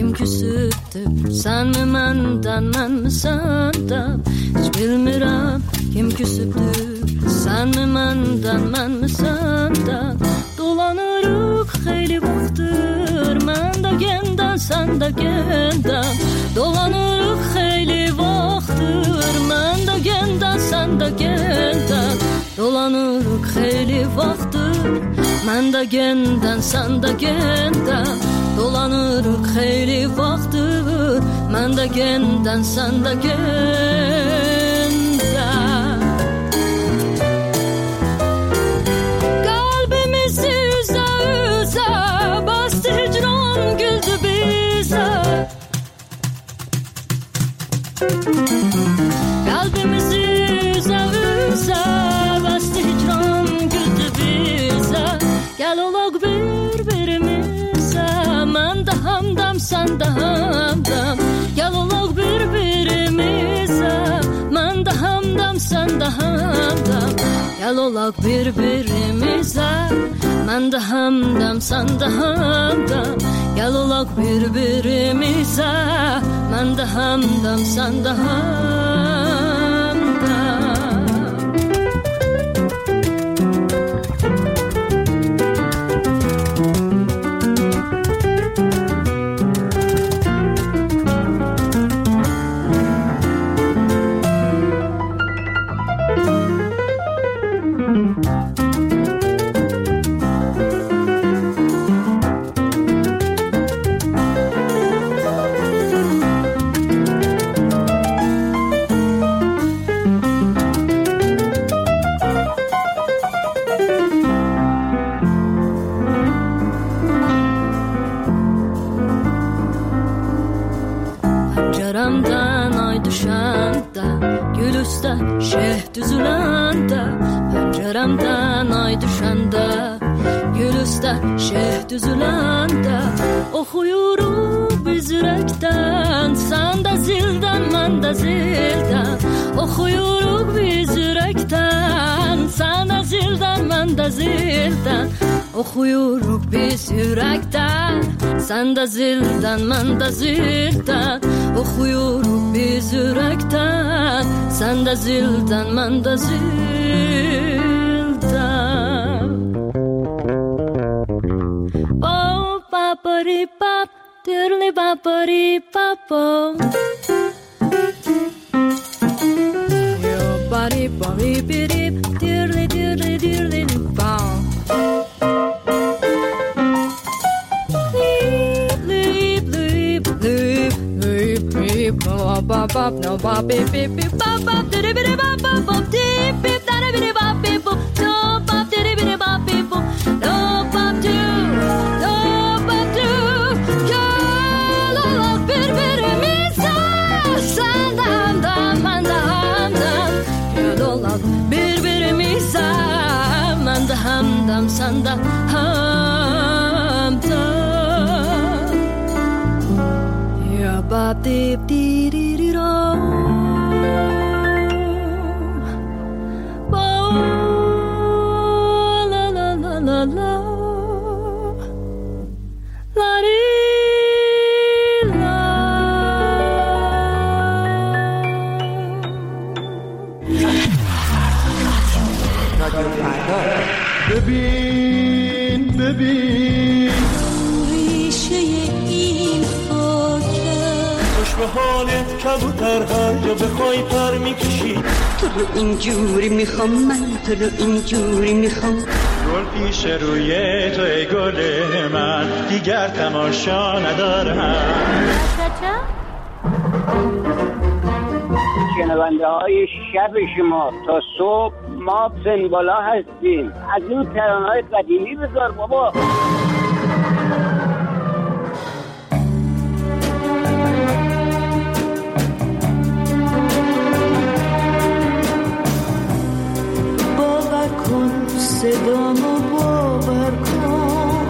kim küsüptü? Sen mi menden, men mi senden? Hiç bilmirəm kim küsüptü? Sen mi menden, men mi senden? Dolanırıq xeyli vaxtdır, mən də gəndən, sən də gəndən. Dolanırıq xeyli vaxtdır, mən də gəndən, sən də gəndən. Dolanırıq xeyli vaxtdır, mən də gəndən, sən də gəndən. Dolanırıq xeyli vaxtdır, mən də gəndən, sən də gəndən. Qəlbimizi üzə üzə bastı hicran, güldü bizə. Qəlbimizi üzə üzə bastı hicran, güldü bizə. Gəl olaq bir-birimizə, mən də hamdam, sən də hamdam. Gəl olaq bir-birimizə, mən də hamdam, sən də hamdam. Gəl olaq bir-birimizə, mən də hamdam, sən də hamdam. Gəl olaq bir-birimizə, mən də hamdam, sən də hamdam. Pəncərəmdən ay düşəndə, gül üstə şeh düzüləndə. Pəncərəmdən ay düşəndə, gül üstə şeh düzüləndə. Oxuyuruq biz ürəkdən, sən də zildən, mən də zildən. Oxuyuruq biz ürəkdən, sən də zildən, mən də zildən. Oxuyuruq biz ürəkdən, sən də zildən, mən də zildən. Oxuyuruq biz ürəkdən, sən də zildən, mən də zildən. Bop, bapari, bap, dirli bapari, papo. Yo, bari, bari, biri, dirli, dirli, dirli, bap. Bop bop no bop beep beep beep bop bop diddy biddy bop bop bop deep beep da biddy bop beep boop no bop diddy biddy bop beep boop no bop do gel olaq bir-birimizə sən də hamdam mən də hamdam gel olaq bir-birimizə mən də hamdam sən də hamdam ya bop deep dee dee dee do la la la la la la dee la ببین ببین ریشه این خاکه خوش به حالت کبوتر هر جا بخوای پر میکشی تو رو اینجوری میخوام من تو رو اینجوری میخوام گل پیش روی تو ای گل من دیگر تماشا ندارم شنونده های شب شما تا صبح ما سنبالا هستیم از این ترانه‌های قدیمی بذار بابا باور کن صدامو باور کن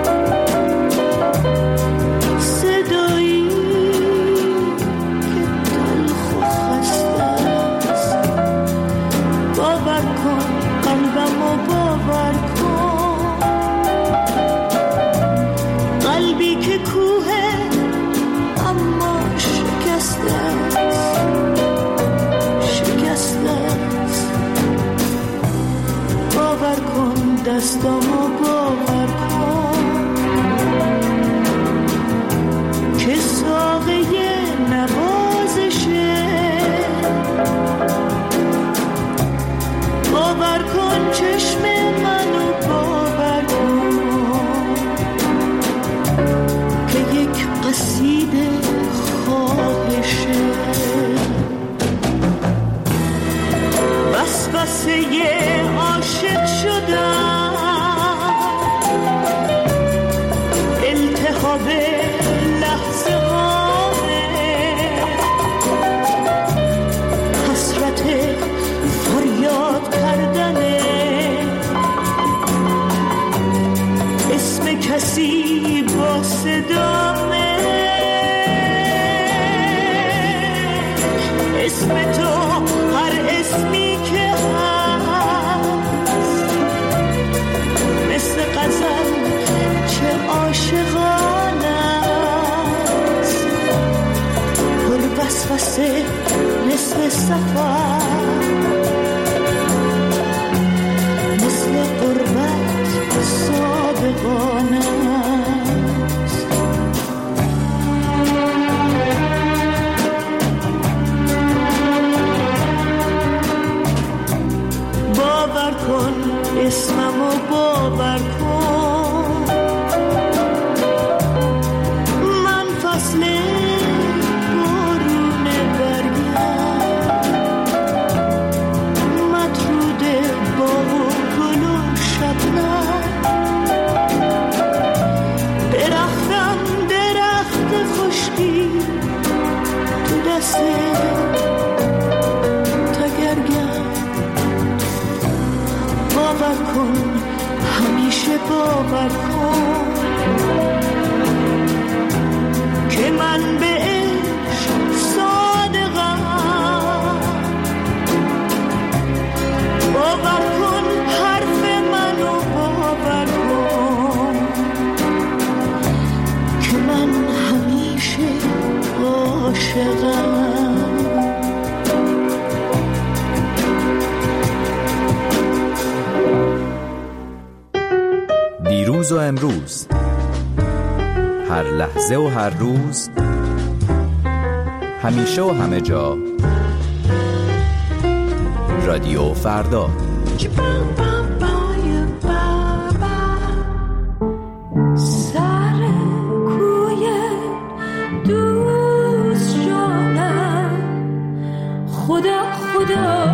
صدایی که تلخ و خسته است باور کن قلبمو باور کن قلبی که کوه دستامو باور کن که ساقه نوازشه. باور کن چشم منو باور کن که یک قصیده خواهشه. وسوسه عاشق شدم، التهاب لحظه هامه، حسرت فریاد کردنه، اسم کسی با صدامه، اسم تو هر اسمی که هست، مثل غزل چه عاشقانه است، پر وسوسه مثل سفر، مثل غربت صادقانه است. باور کن اسممو باور کن، من فصل بارون برگم، مطرود باغ و گل و شبنم، درختم درخت خشکی تو دست تگرگم. باور کن همیشه باور کن که من به عشق صادقم. باور کن حرف منو باور کن که من همیشه عاشقم. دیروز و امروز، هر لحظه و هر روز، همیشه و همه جا، رادیو فردا. سر کوی دوست جانم، خدا خدا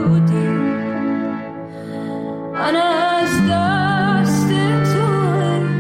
من از دست تو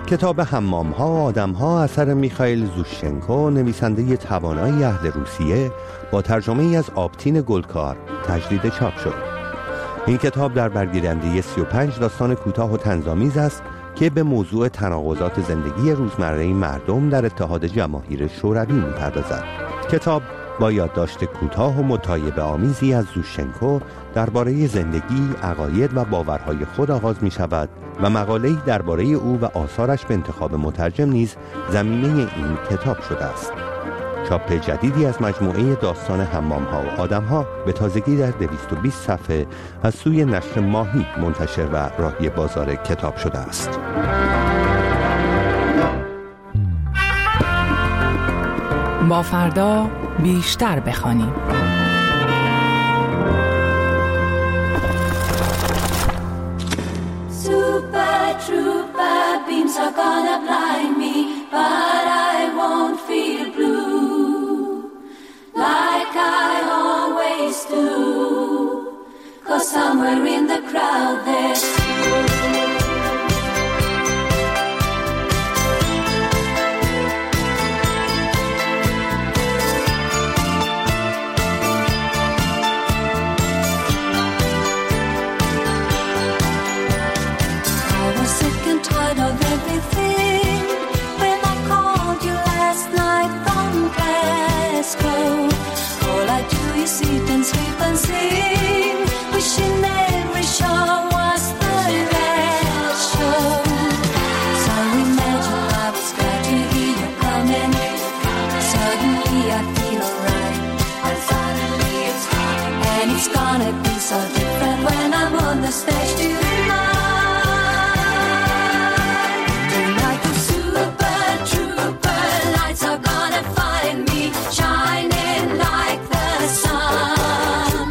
کتاب حمام‌ها و آدم‌ها اثر میخائیل زوشچنکو، نویسنده توانای اهل روسیه، با ترجمه‌ای از آبتین گلکار تجدید چاپ شد. این کتاب در برگیرنده 35 داستان کوتاه و طنزآمیز است که به موضوع تناقضات زندگی روزمره مردم در اتحاد جماهیر شوروی می‌پردازد. کتاب با یادداشت کوتاه و مطایبه آمیزی از زوشچنکو درباره زندگی، عقاید و باورهای خود آغاز می شود و مقاله‌ای درباره او و آثارش به انتخاب مترجم نیز زمینه این کتاب شده است. چاپ جدیدی از مجموعه داستان حمام‌ها و آدم‌ها به تازگی در 220 صفحه از سوی نشر ماهی منتشر و راهی بازار کتاب شده است. با فردا بیشتر بخوانیم. Super trooper beams are gonna blind me, but I won't feel blue like I always do, 'cause somewhere in the crowd there's sit and sleep and sing, wishing every show was the last show. So imagine I was glad to hear you coming. Suddenly I feel alright, and suddenly it's fine. And it's gonna be so different when I'm on the stage tonight. Tonight the super trooper lights are gonna find me shining like the sun.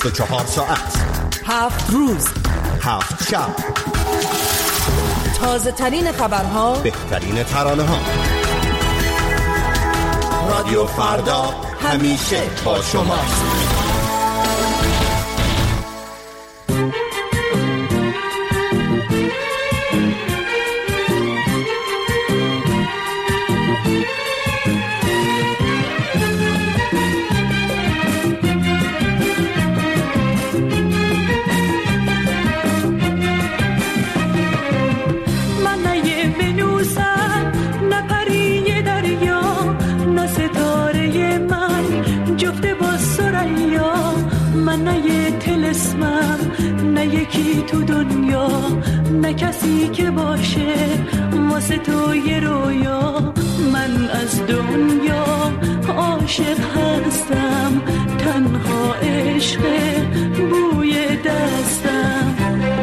24 ساعت 7 روز 7 شب، تازه ترین خبرها، بهترین ترانه ها. رادیو فردا همیشه با شماست. نه یکی تو دنیا، نه کسی که باشه واسه تو یه رویا. من از دنیا عاشق هستم، تنها عشق بوی دستم.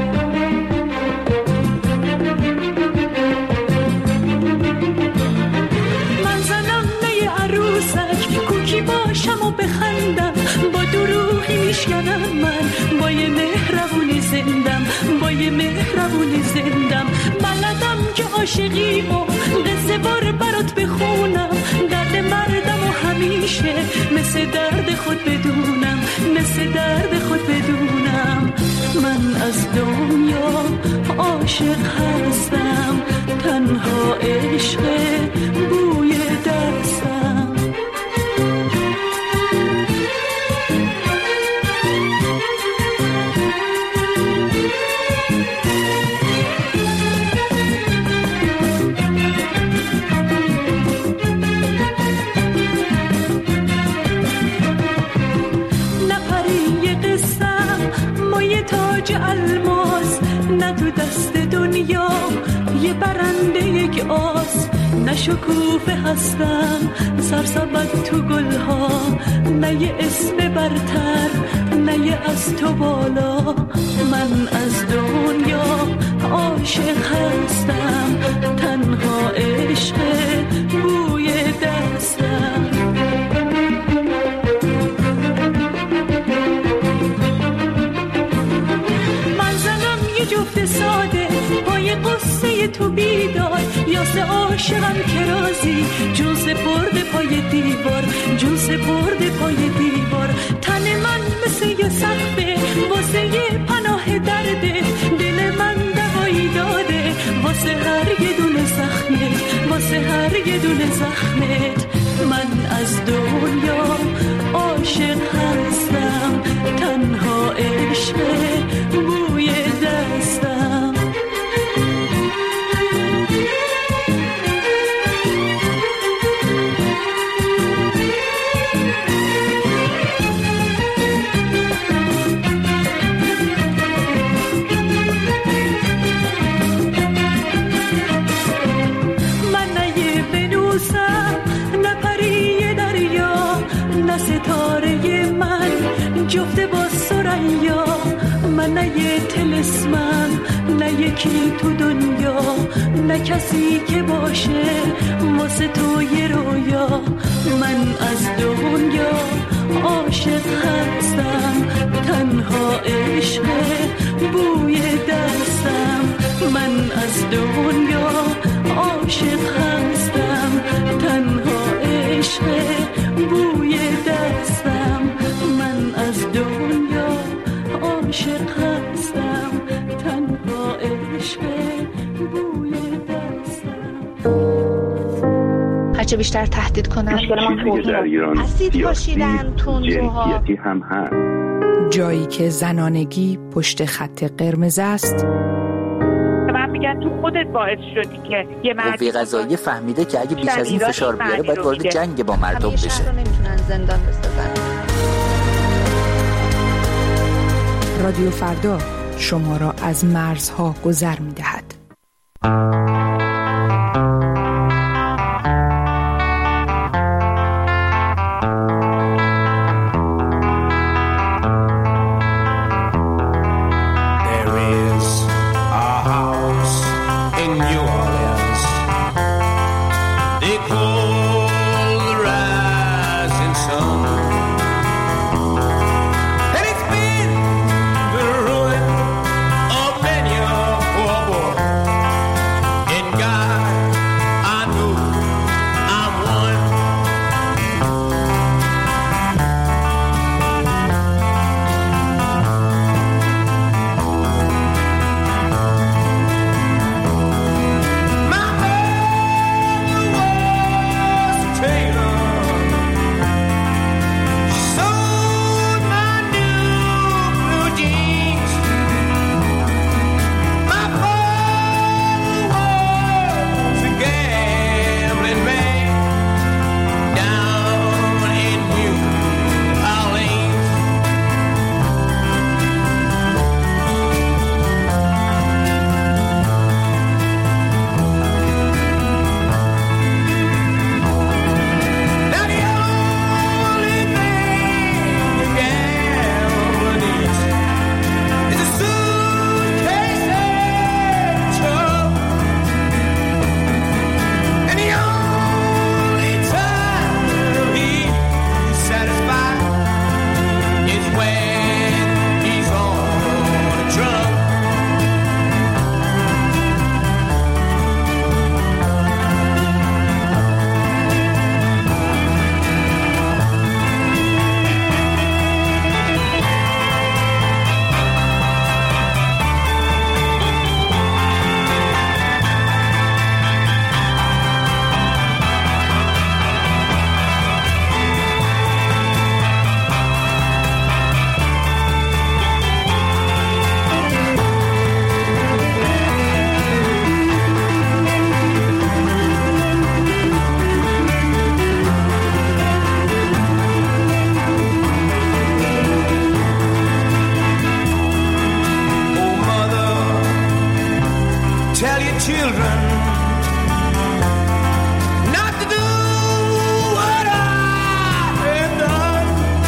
من زنم نه عروسک، کوکی باشم و بخندم، با دروغی میشکنم من، با یه مهربونی زندم، با یه مهربونی زندم. بلدم که عاشقی و قصه بار برات بخونم، درد مردم و همیشه مثل درد خود بدونم، مثل درد خود بدونم. من از دنیا عاشق هستم، تنها عشق بوی دستم. تاج الماس نه تو دست دنیا، یه برنده یک آس. نه شکوفه هستم سرسبد تو گلها، نه یه اسم برتر، نه یه از تو بالا. من از دنیا عاشق هستم، تنها عشق بوی دستم. جفت ساده پای قصه تو بیدار، یاسه عاشقم که رازی جون سپرده پای دیوار، جون سپرده پای دیوار. تن من مثل یه سقفه واسه یه پناه درده، دل من دوایی داده واسه هر یه دونه زخمت، واسه هر یه دونه زخمت. من از دنیا عاشق هستم، تنها عشق بوی دستم. من نه یه ونوسم، نه پری دریا، نه ستاره من جفت با سریا. من نه یه طلسمم، نه یکی تو دنیا، نه کسی که باشه واسه تو یه رویا. من از دنیا عاشق هستم، تنها عشق بوی دستم. من از دنیا عاشق هستم، تنها عشق بوی دستم. من از دنیا عاشق هستم، تنها عشق بوی دستم. هرچه بیشتر تهدید کنن اسید پاشیدن تندروها هم هست. جایی که زنانگی پشت خط قرمز است. من میگن تو خودت باعث شدی که یه قوه قضاییه فهمیده که اگه بیش از این فشار بیاره باید وارد جنگ با مردم بشه. همیشه نمیتونن زندان بسازن. رادیو فردا شما را از مرزها گذر می‌دهد. It's been tell your children not to do what I have done.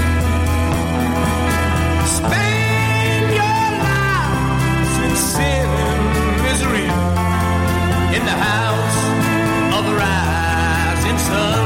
Spend your lives in sin and misery in the house of the rising sun.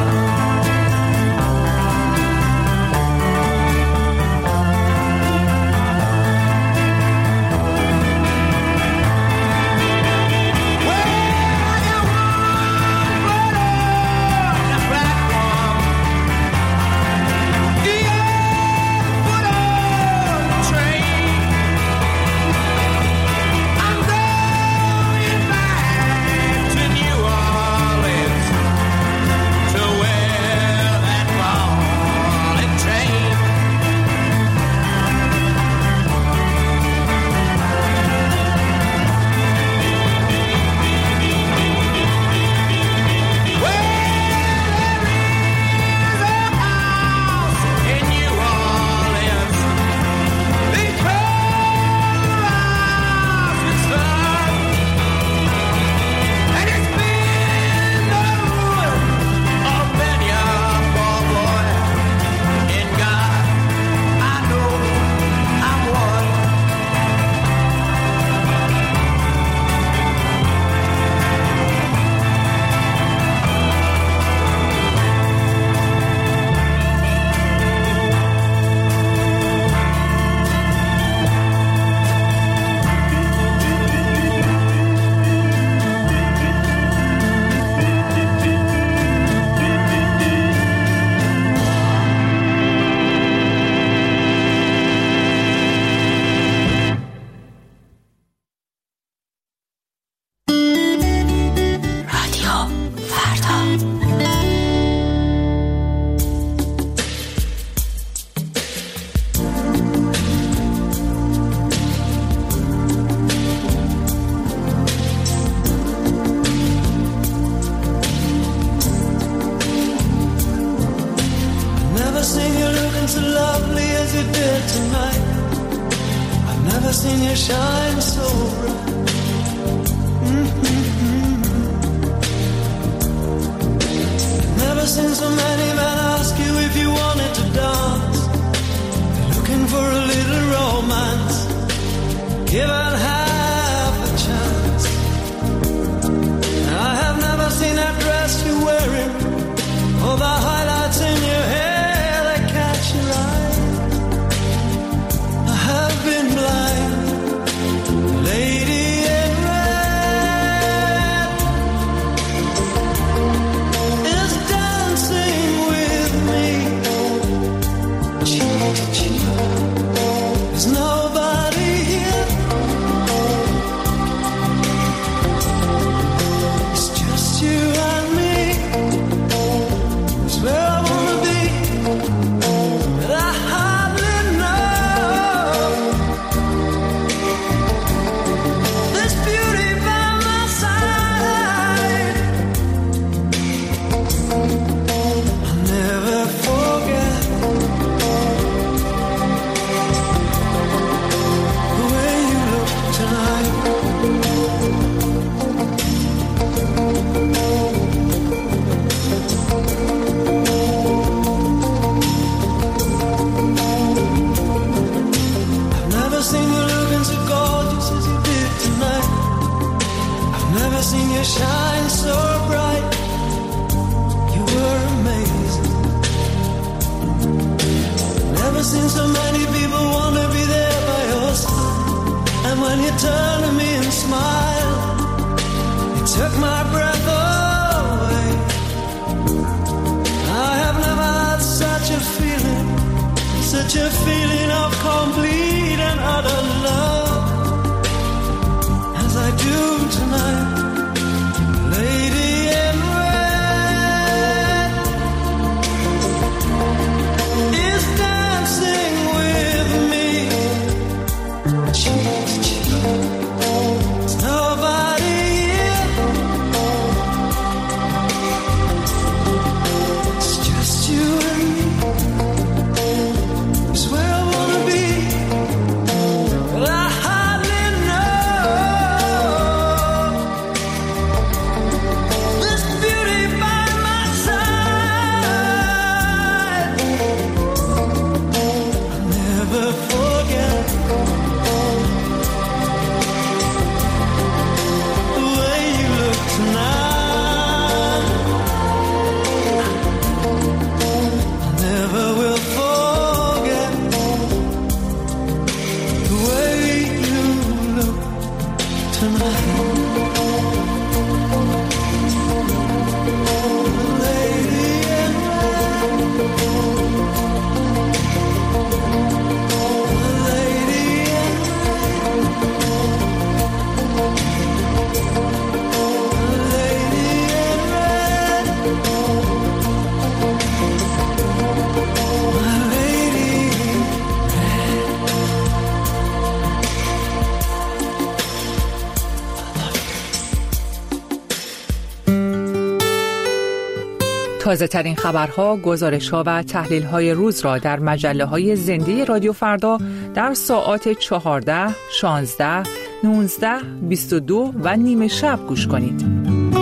تازه ترین خبرها، گزارش‌ها و تحلیل‌های روز را در مجله‌های زنده رادیو فردا در ساعات 14، 16، 19، 22 و نیم شب گوش کنید.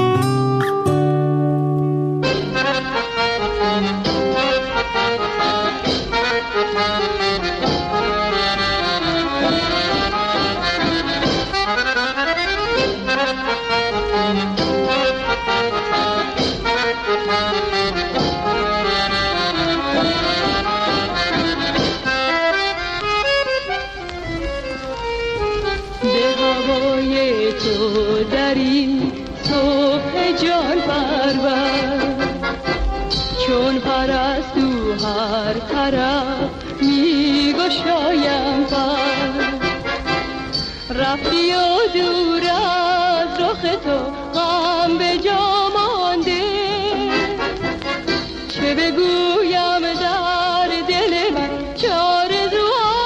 چون پرستو هر طرف میگشایم پر رفتی و دور از رخ تو غم به جا مانده چه بگویم در دل من چه آرزوها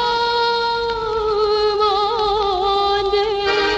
مانده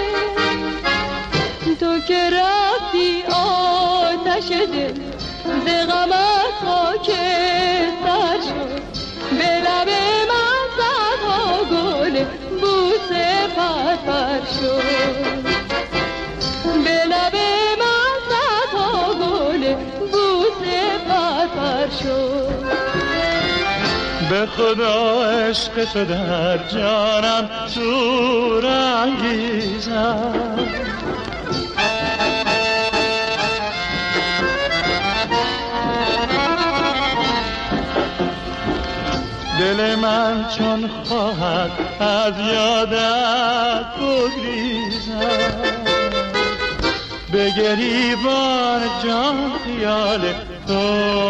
تو که رفتی آتش دل ز غمت خاکستر شد به لب من صدها گل بوسه پرپر شد به لب من صدها گل بوسه پرپر شد به خدا عشق تو در جانم شور انگیزد دل من چون خواهد از یادت بگریزد به گریبان جان خیال تو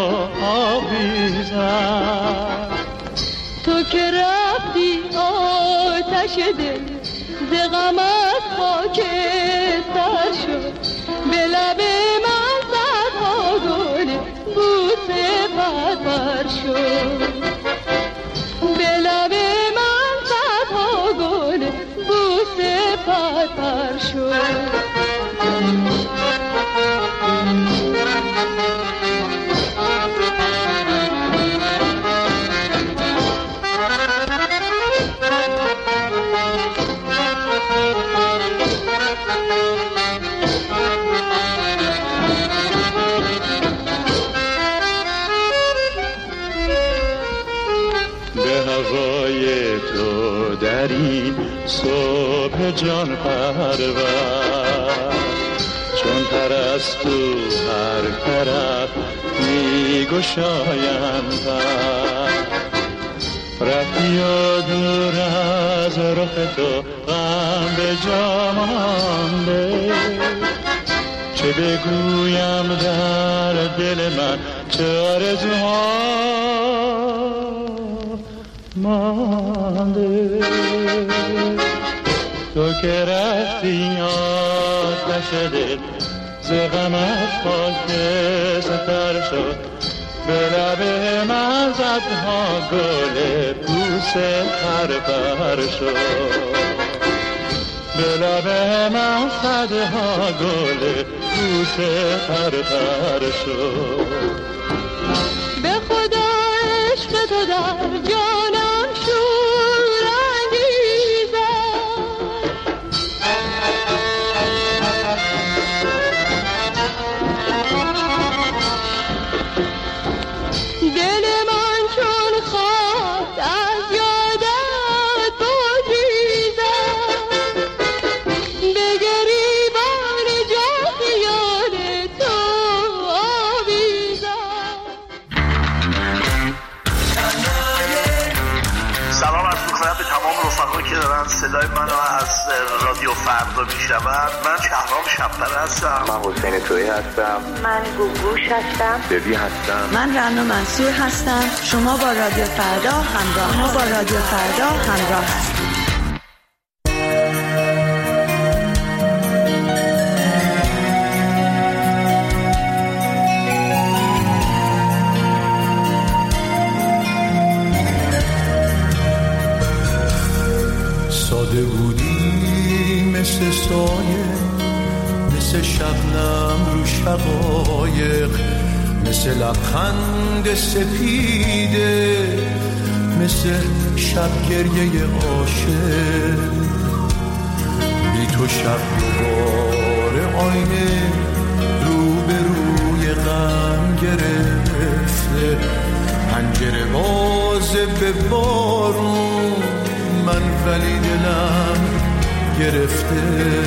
آویزد تو که رفتی آتش دل ز غمت خاکستر شد به لب من صدها گل بوسه پرپر شد به لب من صدها گل بوسه پرپر شد صبح جان پرور چون پرستو هر طرف میگشایم پر رفتی و دور از رخ تو غم به جا مانده چه بگویم در دل من چه آرزوها مانده تو که رفتی آتش دل ز غمت خاکستر شد به لب من صدها گل بوسه پرپر شد به لب من صدها گل بوسه پرپر شد به خدا عشق تو در جانم شور انگیزد دل من چون خواست از یادت بگریزد به گریبان جان خیال تو آویزد میشنوند. من شهرام شب‌پر هستم. من حسین تویی هستم. من گوگوش هستم. دبی هستم. من رنا منصور هستم. شما با رادیو فردا همراه هستید. ساده بودی مثل سایه، مثل شبنم رو شقایق، مثل لبخند سپیده، مثل شب گریه عاشق. بی تو شب دوباره آینه رو به روی غم گرفته، پنجره بازه به بارون، من ولی دلم گرفته.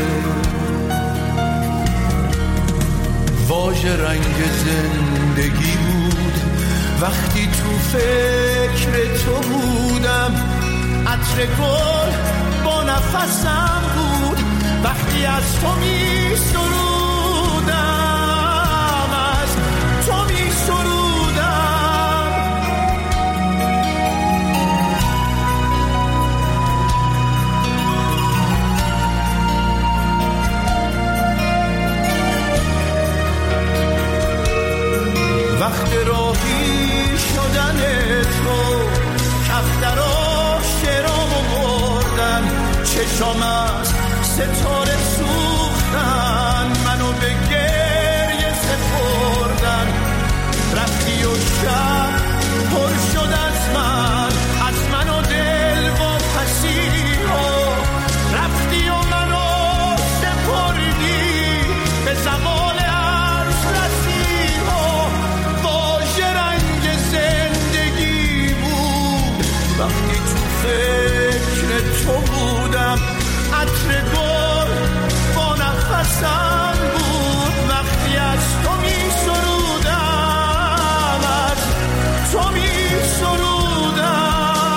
واژه رنگ زندگی بود وقتی تو فکر تو بودم، عطر گل با نفسم بود وقتی از تو می سرودم، از تو می سرودم. وقت راهی شدن تو کفترا شرامو بردن، چشام از ستاره سوختن، منو به گریه سپردن. رفتی و شب پر شد از من و دل و پسیها. رفتی و منو سپردی به زمان عرض رسیها. واژه رنگ زندگی بود وقتی تو فکر تو بودم، عطر گل با نفسم بود وقتی از تو می سرودم، از تو می سرودم.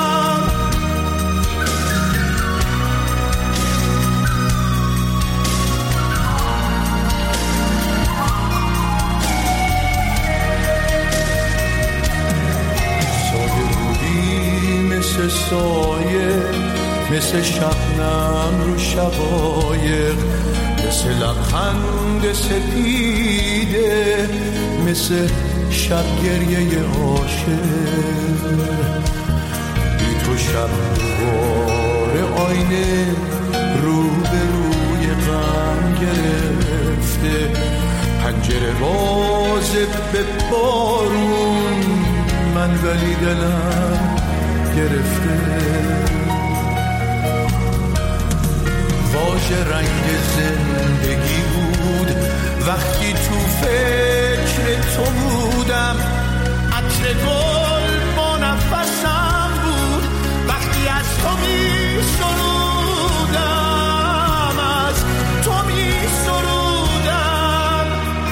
ساده بودی مثل سایه، مثل شبنم رو شقایق، مثل لبخند سپیده، مثل شب گریه عاشق. بی تو شب دوباره آینه رو به روی غم گرفته، پنجره بازه به بارون، من ولی دلم گرفته. واژه رنگ زندگی بود وقتی تو فکر تو بودم، عطر گل با نفسم بود وقتی از تو می سرودم، از تو می سرودم.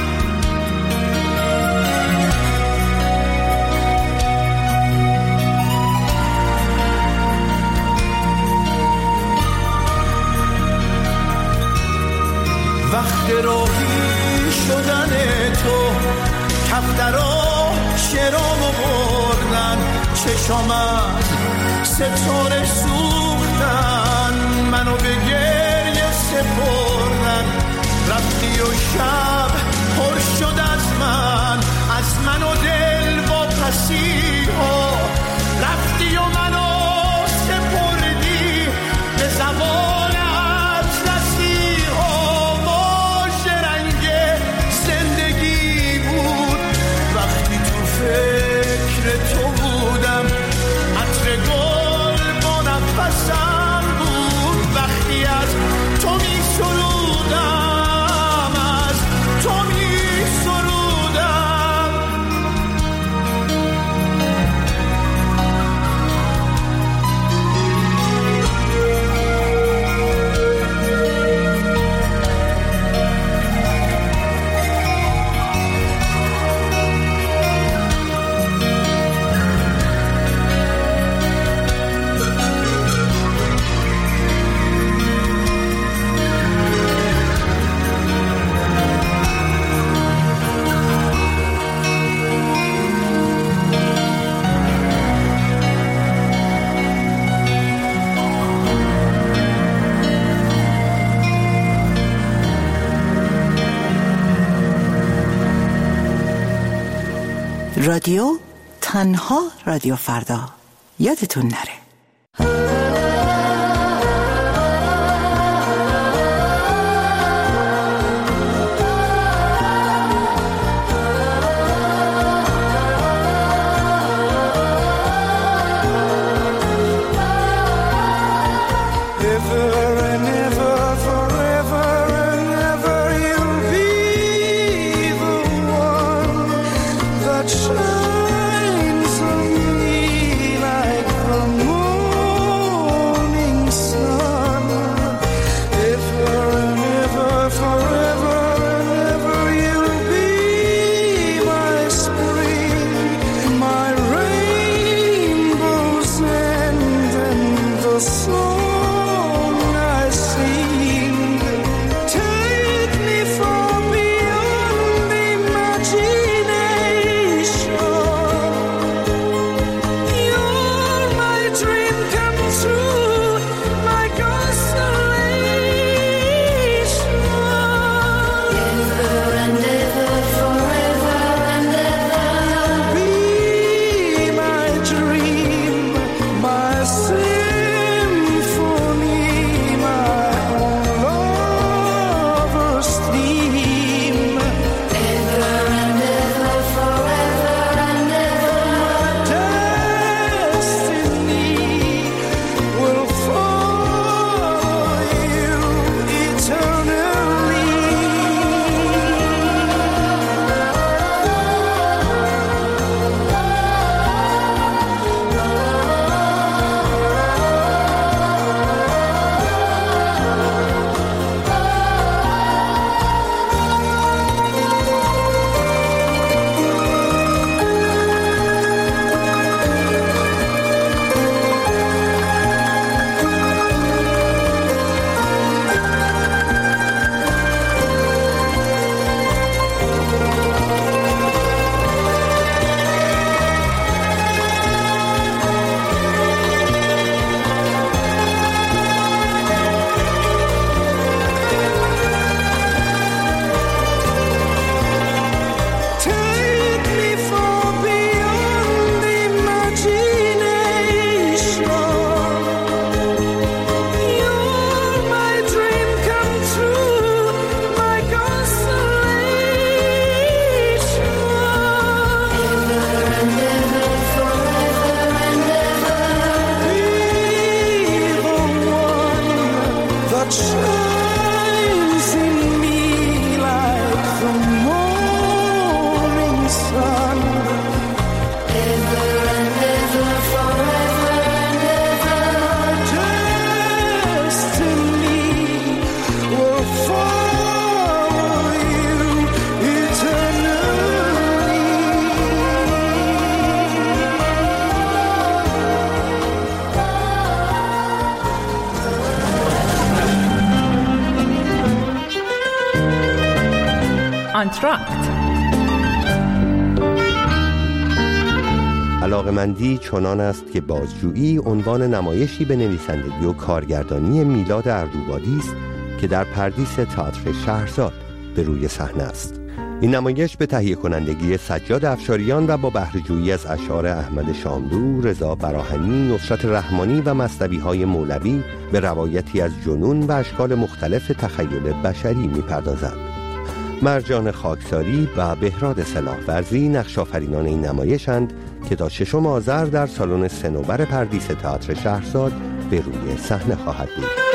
وقت راهی شدن تو کفترا شرامو بردن، چشام از ستاره سوختن، منو به گریه سپردن. رفتی و شب پر شد از من و دل و پسیها. رفتی و منو سپردی به زمان فکر تو بودم، عطر گل با نفسم بود وقتی از تو می سرودم، از تو می سرودم. رادیو تنها رادیو فردا، یادتون نره. آنتراکت. علاقمندی چنان است که بازجویی عنوان نمایشی به نویسندگی و کارگردانی میلاد اردوبادی است که در پردیس تئاتر شهرزاد به روی صحنه است. این نمایش به تهیه کنندگی سجاد افشاریان و با بهره‌جویی از اشعار احمد شاملو، رضا براهنی، نصرت رحمانی و مثنوی‌های مولوی به روایتی از جنون و اشکال مختلف تخیل بشری می‌پردازد. مرجان خاکساری و بهراد سلاحورزی نقش‌آفرینان این نمایش‌اند که تا 6 آذر در سالن صنوبر پردیس تئاتر شهرزاد به روی صحنه خواهد بود.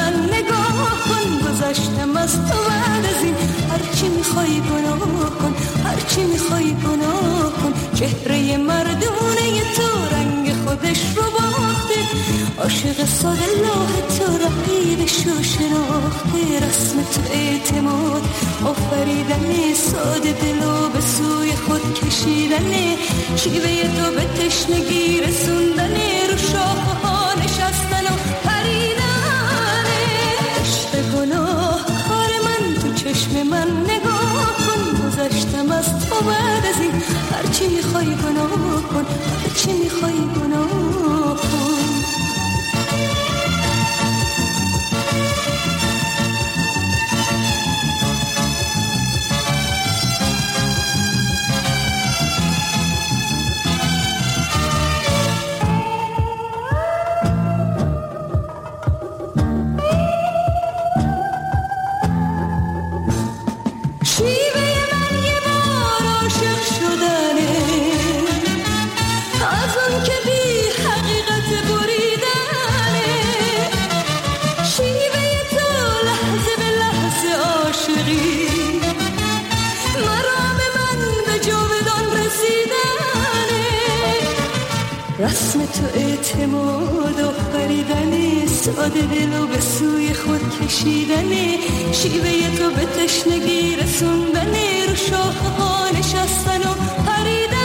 من نگاه کن، گذشتم از تو بعد از این. هرچی میخوای گناه کن، هرچی میخوای گناه کن. چهره مردونه تو رنگ خودش رو باخته، عاشق ساده لاه تو رقیبش رو شناخته. رسم تو اعتماد آفریدن، ساده دلو به سوی خود کشیدن، شیوه تو به تشنگی رسوندن، رو شاخه ها نشستن و پریدن. عشق گناه کار من، تو چشم من نگاه کن، گذشتم از تو بعد از این. هرچی میخوای گناه کن، هرچی میخوای گناه کن. رسم تو اعتماد آفریدن، ساده دلو به سوی خود کشیدن، شیوه تو به تشنگی رسوندن، رو شاخه ها نشستن و پریدن.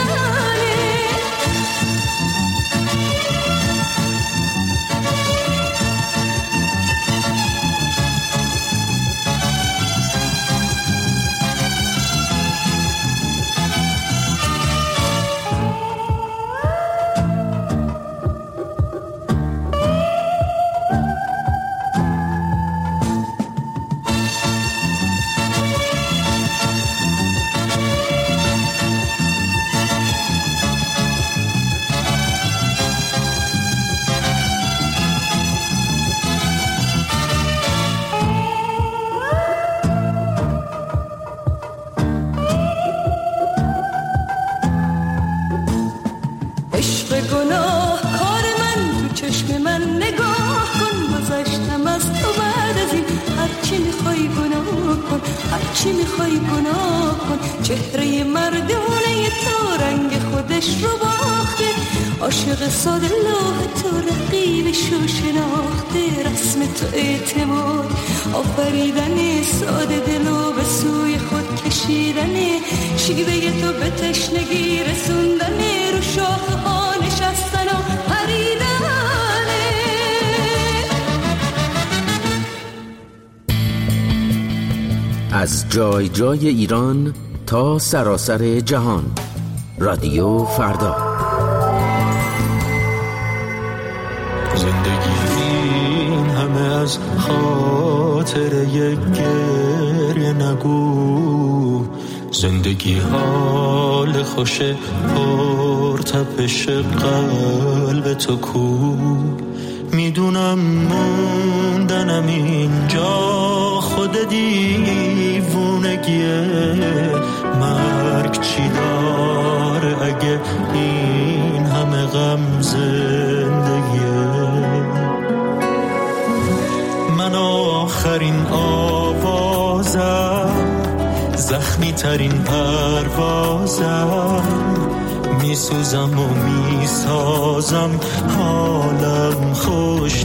هرچی میخوای گناه کن، چهره مردونه تو رنگ خودش رو باخته، عاشق ساده لوح تو رقیبش رو شناخته. رسم تو اعتماد آفریدن، ساده دلو به سوی خود کشیدن، شیوه تو به تشنگی رسوندن، رو شاخه ها نشستن و پریدن. از جای جای ایران تا سراسر جهان، رادیو فردا. زندگی این همه از خاطر یک گریه نگو، زندگی حال خوش پرتپش قلب تو کو. میدونم موندنم اینجا خود دیوونگیه، مرگ چی داره اگه این همه غم زندگیه. من آخرین آوازم، زخمی ترین پروازم، میسوزم و میسازم، حالم خوش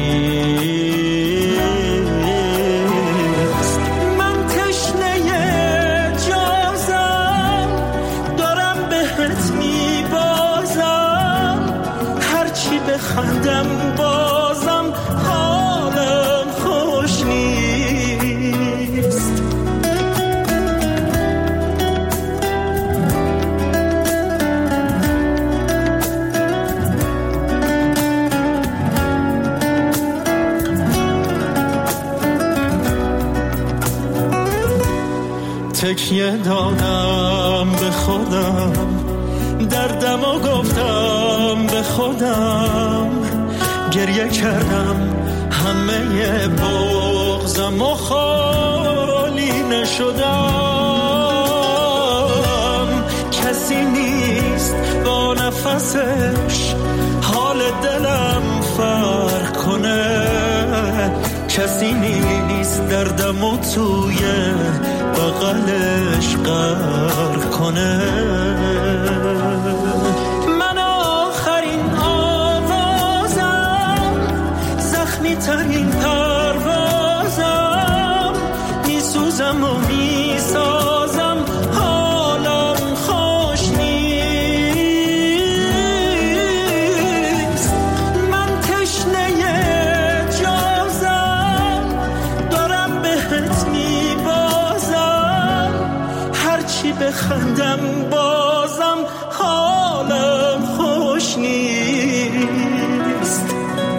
نیست. من تشنه جازم، دارم بهت میبازم، هرچی بخندم بازم حالم خوش نیست. تکیه دادم به خودم، دردم و گفتم به خودم، گریه کردم همه بغضم و خالی نشدم. کسی نیست با نفسش حال دلم فرق کنه، کسی نیست دردم و توی بغلش غرق کنه. من آخرین آوازم، زخمی ترین پروازم، میسوزم و میسازم، حالم خوش نیست. من تشنه جازم، دارم بهت میبازم، هرچی بخندم بازم حالم خوش نیست.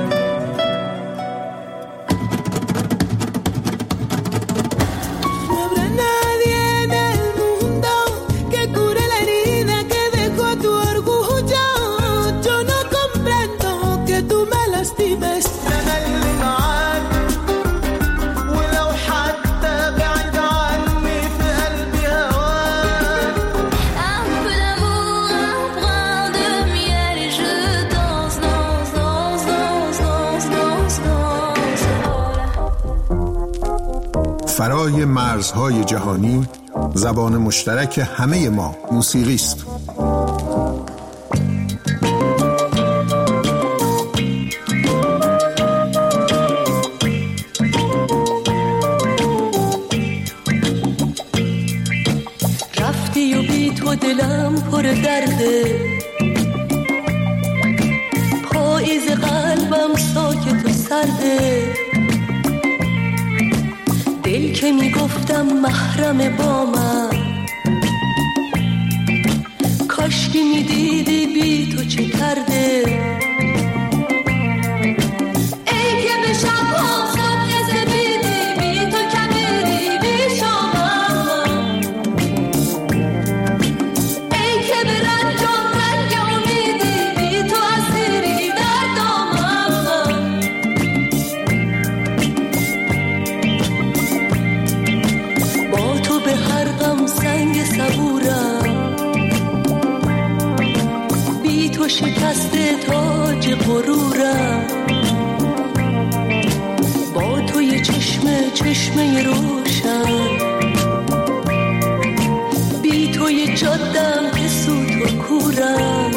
فرای مرزهای جهانی، زبان مشترک همه ما موسیقی است. رفتی و بی تو دلم پر درده، پاییز قلبم ساکت و سرده، دل که میگفتم محرم با من، کاشکی میدیدی بی تو چه کرده. ای که به شب ها صبح زدیدی بی تو کمیدی بی شامم، ای که به رنجم رنگ امیدی بی تو اسیری در دامم. با تو به هر غم سنگ صبورم، بی تو شکسته تاج غرورم، با تو یه چشمه روشن، بی تو یه جادم که سوت و کورم.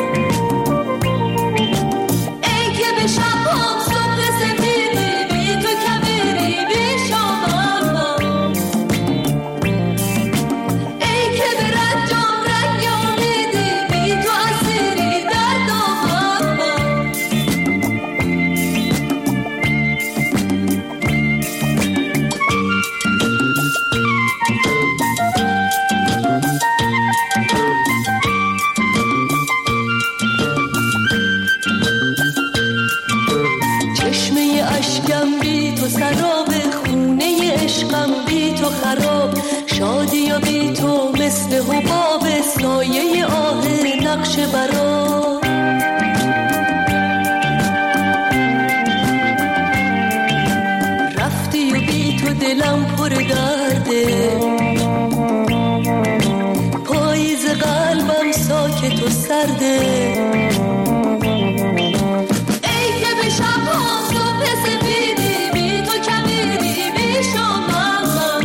ای که به شب هم صبح سفیدی بی تو کبیری بی شامم، ای که به رنجم رنگ امیدی بی تو اسیری در دامم. چشمه اشکم بی تو سراب، خونه عشقم بی تو خراب، شادی یا بی تو مثل حباب، سایه آه نقش برا. رفتی و بی تو دلم پر درده، پاییز قلبم ساکت و سرده، ای که به شب ها صبح سفیدی بی تو کمیدی بی شامم،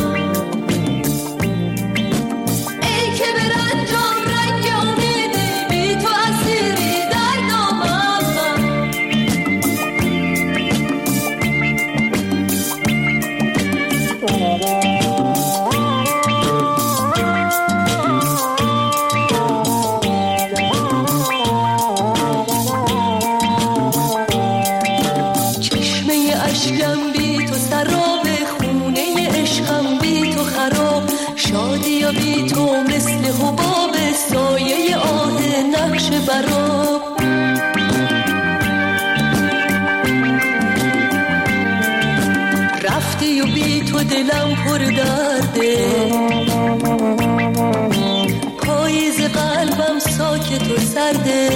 ای که به رنجم رنگ امیدی بی تو اسیری در دامم. اشکم بی تو سراب، خونه عشقم بی تو خراب، شادی یا بی تو مثل حباب، سایه آه نقش براب. رفتی و بی تو دلم پر درده، پاییز قلبم ساکت و سرده،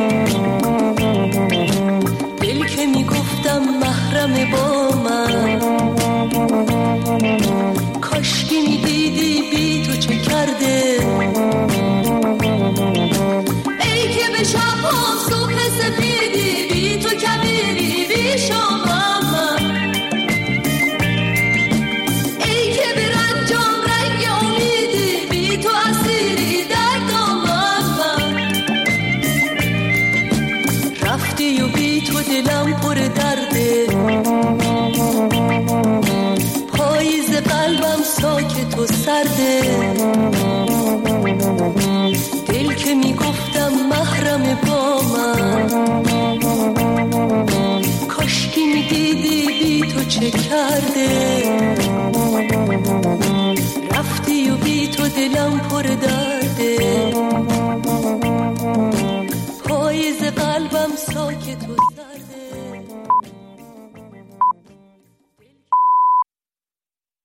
دل که میگفتم محرم با من، کاشکی میدیدی بی تو چه کرده. ای که به شب هم صبح سفیدی بی تو کبیری بی شامم، کرده، رفتی و بی تو دلم پر درده، پاییز قلبم ساکت و